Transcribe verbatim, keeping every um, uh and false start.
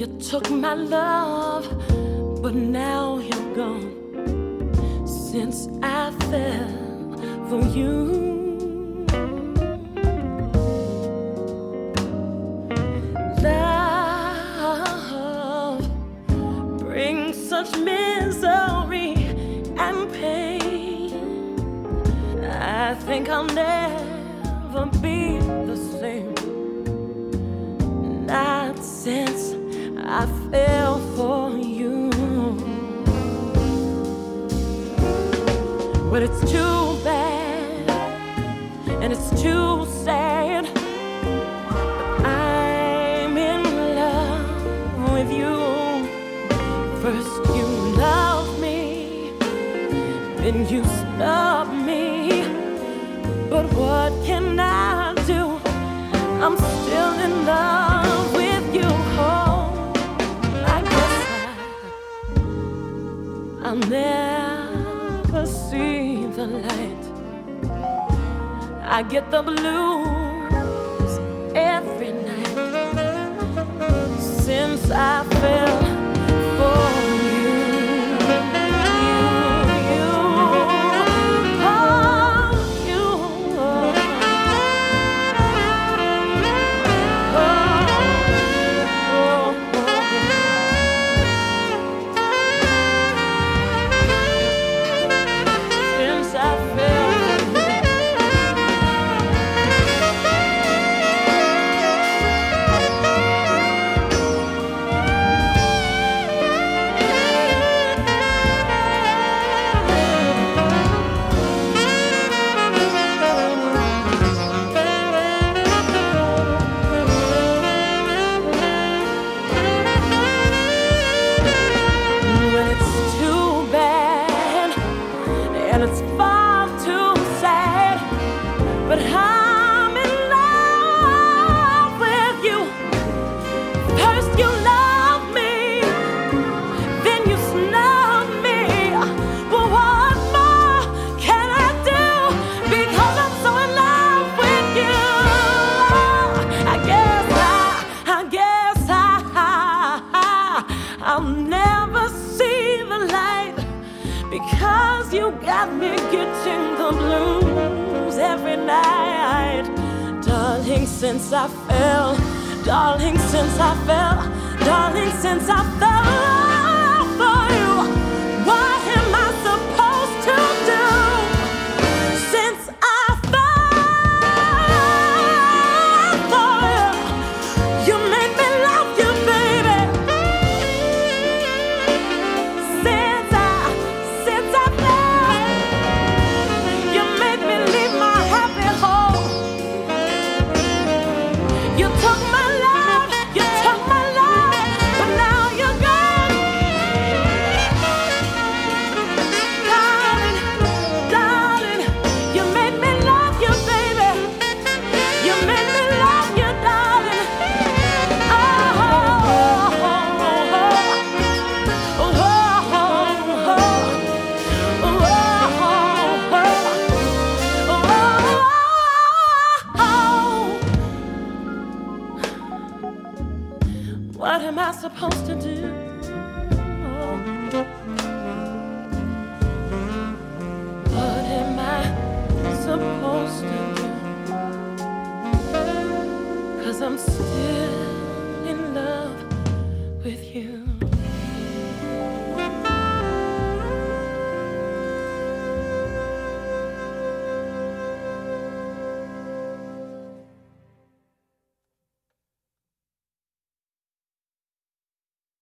You took my love, but now you're gone. Since I fell for you, love brings such misery and pain. I think I'll never be the same, not since I fell for you. But it's too bad and it's too sad, but I'm in love with you. First you loved me, then you snubbed me, but what can I do? I'm still in love with you. Oh, I guess I, I'll never see the light. I get the blues every night since I fell for you. And it's far too sad, but I'm in love with you. First you loved me, then you snubbed me. Well, what more can I do? Because I'm so in love with you. I guess I, I guess I, I'll never see the light, because you got me getting the blues every night. Darling, since I fell, darling, since I fell, darling, since I fell for you, what am I supposed to do? Since I fell for you, you made me love you, baby. Since I You took my love, you took my love, but now you're gone. Darling, darling, you made me love you, baby. You made me love you, darling. Oh, oh, oh, oh, oh, what am I supposed to do? Oh. What am I supposed to do? 'Cause I'm still in love with you.